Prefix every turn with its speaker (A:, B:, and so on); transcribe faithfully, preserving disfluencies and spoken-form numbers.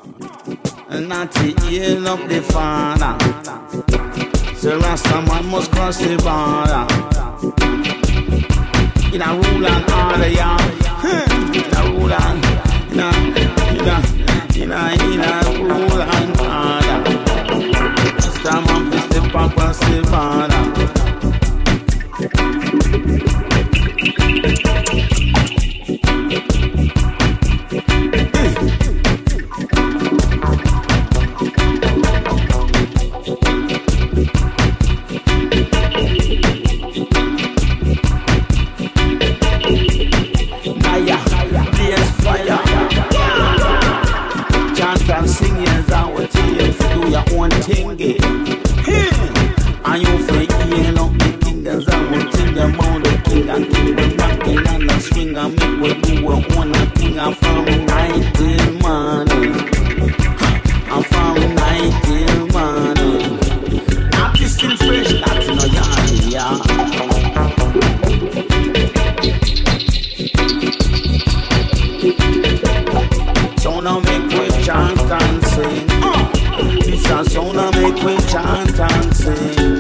A: and not to heal up the father. So Rasta man must cross the border. In a rule and order, yeah. In a rule and, in a, in a, in a, in a rule and order. Rasta man fi step up across the border. Chant and sing.